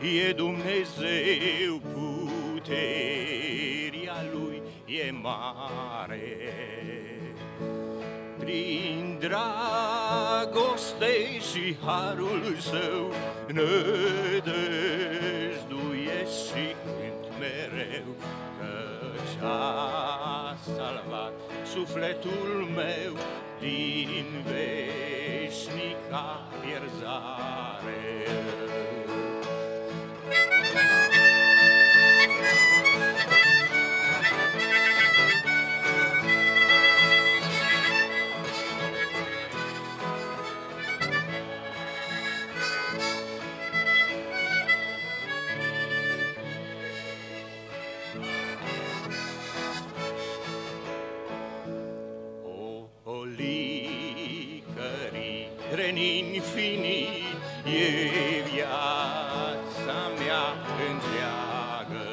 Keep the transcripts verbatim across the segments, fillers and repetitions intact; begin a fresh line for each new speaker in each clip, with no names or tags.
e Dumnezeu, puterea Lui e mare. Prin dragoste și harul Său nădăjduiesc și cânt mereu, căci a salvat sufletul meu din veșnica pierzare. În infinit e viața mea întreagă,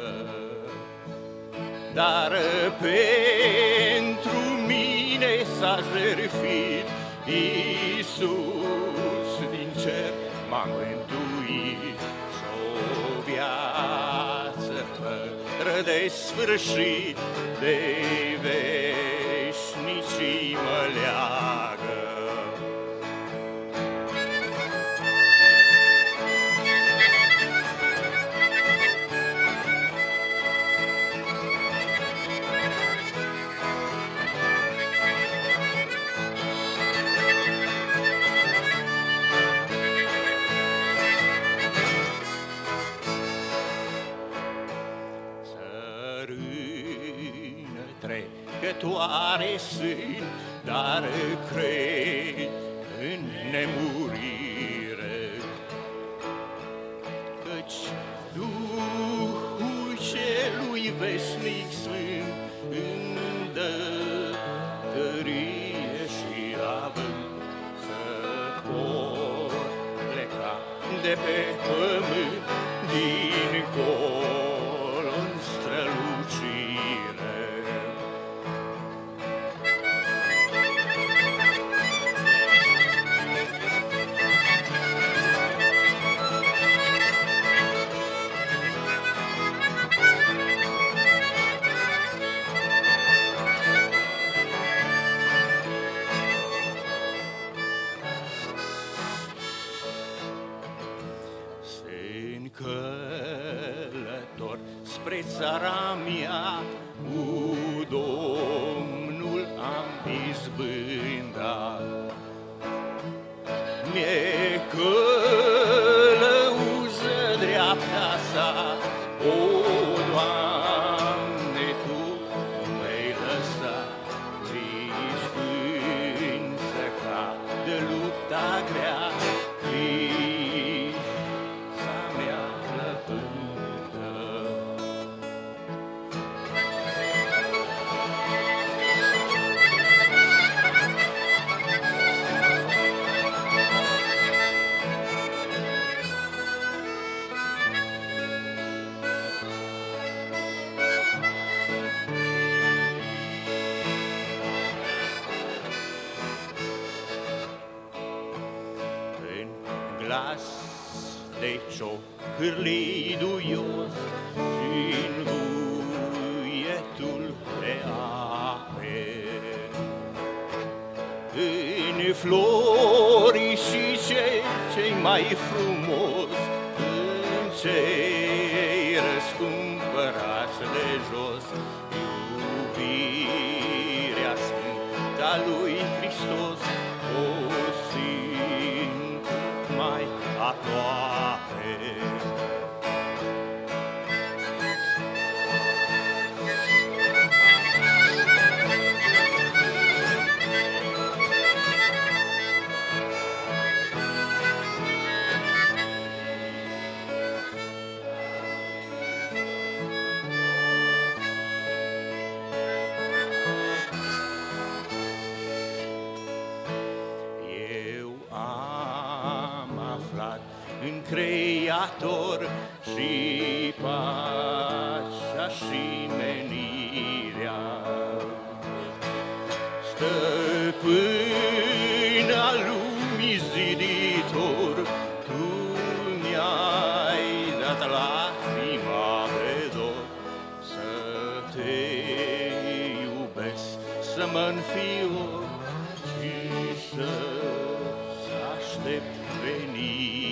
dar pentru mine s-a jertfit Iisus din cer m-a mântuit. Și-o viață fără de sfârșit de veșnicii mă leagă. Trecătoare sunt, dar cred în nemurire, căci Duhul celui veșnic sfânt îmi dă tărie și avânt să pot pleca de pe pământ dincolo în strălucire. Călător spre țara mea, cu Domnul am izbândat. Mi-e călăuză dreapta sa, o, Doamne, Tu mi-ai lăsat, nici când să cadă lupta grea, glas de ciocârlii duios și-n vuietul de ape. În flori și cei mai frumos, în cei răscumpărați de jos, iubirea sfântă a lui Hristos o simt mai aproape. În Creator și pacea și menirea, stăpâna lumii ziditor, Tu mi-ai aștept veni.